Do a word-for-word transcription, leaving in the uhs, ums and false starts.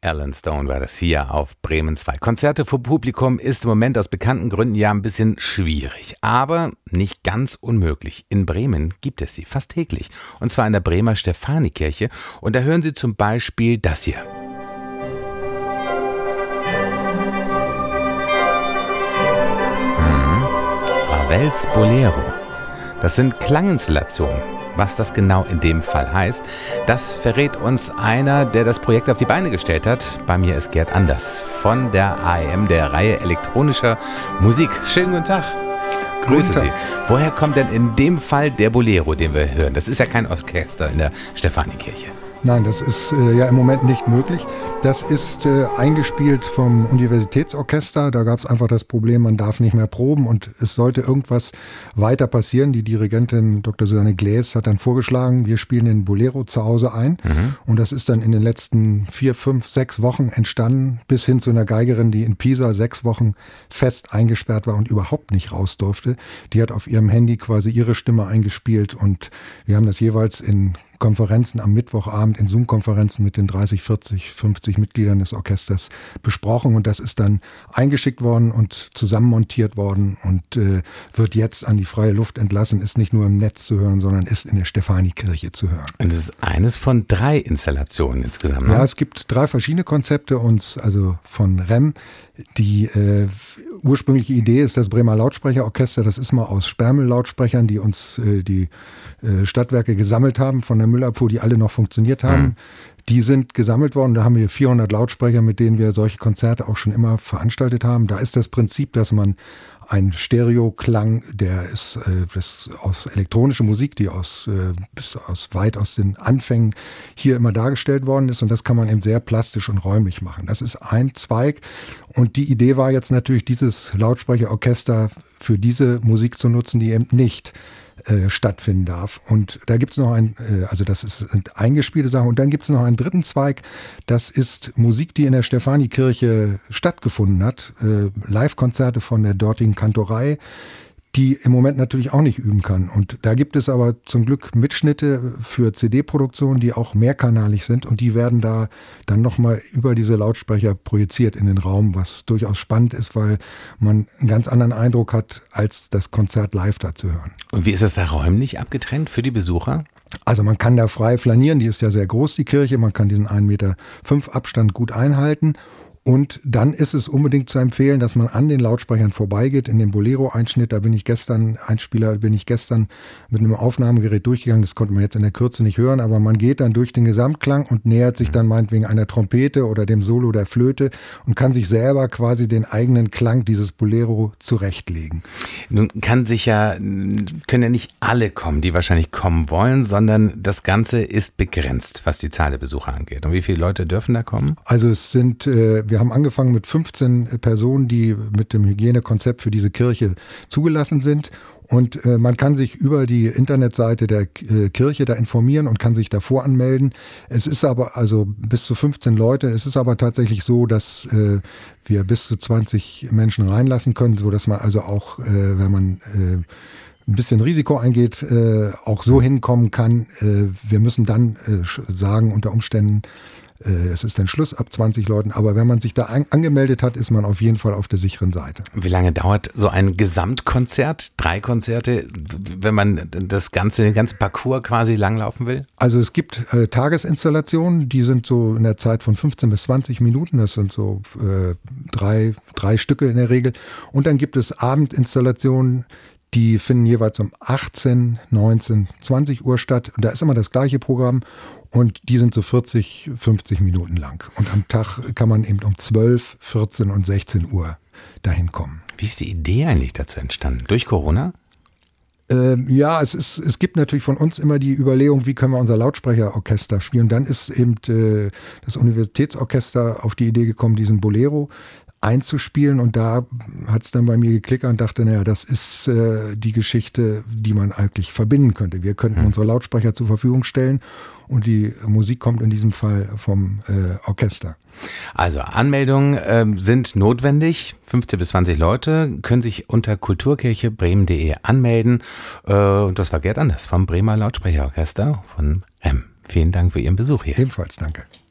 Alan Stone war das hier auf Bremen zwei. Konzerte vor Publikum ist im Moment aus bekannten Gründen ja ein bisschen schwierig, aber nicht ganz unmöglich. In Bremen gibt es sie fast täglich, und zwar in der Bremer Stephanikirche, und da hören Sie zum Beispiel das hier. Hm. Ravels Bolero. Das sind Klanginstallationen. Was das genau in dem Fall heißt, das verrät uns einer, der das Projekt auf die Beine gestellt hat. Bei mir ist Gerd Anders von der A E M, der Reihe elektronischer Musik. Schönen guten Tag. Grüße Sie. Woher kommt denn in dem Fall der Bolero, den wir hören? Das ist ja kein Orchester in der Stephanikirche. Nein, das ist äh, ja im Moment nicht möglich. Das ist äh, eingespielt vom Universitätsorchester. Da gab es einfach das Problem, man darf nicht mehr proben und es sollte irgendwas weiter passieren. Die Dirigentin Doktor Susanne Gläs hat dann vorgeschlagen, wir spielen den Bolero zu Hause ein. Mhm. Und das ist dann in den letzten vier, fünf, sechs Wochen entstanden, bis hin zu einer Geigerin, die in Pisa sechs Wochen fest eingesperrt war und überhaupt nicht raus durfte. Die hat auf ihrem Handy quasi ihre Stimme eingespielt und wir haben das jeweils in Konferenzen am Mittwochabend, in Zoom-Konferenzen mit den dreißig, vierzig, fünfzig Mitgliedern des Orchesters besprochen, und das ist dann eingeschickt worden und zusammenmontiert worden und äh, wird jetzt an die freie Luft entlassen, ist nicht nur im Netz zu hören, sondern ist in der Stephanikirche zu hören. Und das ist eines von drei Installationen insgesamt, ne? Ja, es gibt drei verschiedene Konzepte, und also von R E M. Die äh, ursprüngliche Idee ist das Bremer Lautsprecherorchester. Das ist mal aus Sperrmüll-Lautsprechern, die uns äh, die äh, Stadtwerke gesammelt haben von der Müllabfuhr, die alle noch funktioniert haben. Mhm. Die sind gesammelt worden. Da haben wir vierhundert Lautsprecher, mit denen wir solche Konzerte auch schon immer veranstaltet haben. Da ist das Prinzip, dass man einen Stereoklang, der ist, äh, das ist aus elektronischer Musik, die aus, äh, bis aus weit aus den Anfängen hier immer dargestellt worden ist, und das kann man eben sehr plastisch und räumlich machen. Das ist ein Zweig, und die Idee war jetzt natürlich, dieses Lautsprecherorchester für diese Musik zu nutzen, die eben nicht Äh, stattfinden darf. Und da gibt es noch ein, äh, also das ist sind eingespielte Sachen, und dann gibt es noch einen dritten Zweig, das ist Musik, die in der Stephanikirche stattgefunden hat, äh, Live-Konzerte von der dortigen Kantorei, die im Moment natürlich auch nicht üben kann. Und da gibt es aber zum Glück Mitschnitte für C D-Produktionen, die auch mehrkanalig sind, und die werden da dann nochmal über diese Lautsprecher projiziert in den Raum, was durchaus spannend ist, weil man einen ganz anderen Eindruck hat, als das Konzert live da zu hören. Und wie ist das da räumlich abgetrennt für die Besucher? Also man kann da frei flanieren, die ist ja sehr groß, die Kirche, man kann diesen ein Meter fünf Abstand gut einhalten. Und dann ist es unbedingt zu empfehlen, dass man an den Lautsprechern vorbeigeht. In dem Bolero-Einschnitt, da bin ich gestern, Einspieler, bin ich gestern mit einem Aufnahmegerät durchgegangen. Das konnte man jetzt in der Kürze nicht hören, aber man geht dann durch den Gesamtklang und nähert sich dann meinetwegen einer Trompete oder dem Solo der Flöte und kann sich selber quasi den eigenen Klang dieses Bolero zurechtlegen. Nun kann sich ja, können ja nicht alle kommen, die wahrscheinlich kommen wollen, sondern das Ganze ist begrenzt, was die Zahl der Besucher angeht. Und wie viele Leute dürfen da kommen? Also es sind, äh, wir haben angefangen mit fünfzehn Personen, die mit dem Hygienekonzept für diese Kirche zugelassen sind. Und äh, man kann sich über die Internetseite der äh, Kirche da informieren und kann sich davor anmelden. Es ist aber, also bis zu fünfzehn Leute, es ist aber tatsächlich so, dass äh, wir bis zu zwanzig Menschen reinlassen können, sodass man also auch, äh, wenn man äh, ein bisschen Risiko eingeht, äh, auch so hinkommen kann. Äh, wir müssen dann äh, sagen, unter Umständen, das ist dann Schluss ab zwanzig Leuten, aber wenn man sich da an, angemeldet hat, ist man auf jeden Fall auf der sicheren Seite. Wie lange dauert so ein Gesamtkonzert, drei Konzerte, wenn man das ganze, den ganzen Parcours quasi langlaufen will? Also es gibt äh, Tagesinstallationen, die sind so in der Zeit von fünfzehn bis zwanzig Minuten, das sind so äh, drei, drei Stücke in der Regel. Und dann gibt es Abendinstallationen, die finden jeweils um achtzehn, neunzehn, zwanzig Uhr statt. Und da ist immer das gleiche Programm. Und die sind so vierzig, fünfzig Minuten lang. Und am Tag kann man eben um zwölf, vierzehn und sechzehn Uhr dahin kommen. Wie ist die Idee eigentlich dazu entstanden? Durch Corona? Ähm, ja, es ist, es gibt natürlich von uns immer die Überlegung, wie können wir unser Lautsprecherorchester spielen. Und dann ist eben äh, das Universitätsorchester auf die Idee gekommen, diesen Bolero einzuspielen, und da hat es dann bei mir geklickert und dachte, naja, das ist äh, die Geschichte, die man eigentlich verbinden könnte. Wir könnten hm. unsere Lautsprecher zur Verfügung stellen und die Musik kommt in diesem Fall vom äh, Orchester. Also Anmeldungen äh, sind notwendig, fünfzehn bis zwanzig Leute können sich unter kulturkirche bremen punkt de anmelden. Äh, und das war Gerd Anders vom Bremer Lautsprecherorchester von R E M. Vielen Dank für Ihren Besuch hier. Ebenfalls, danke.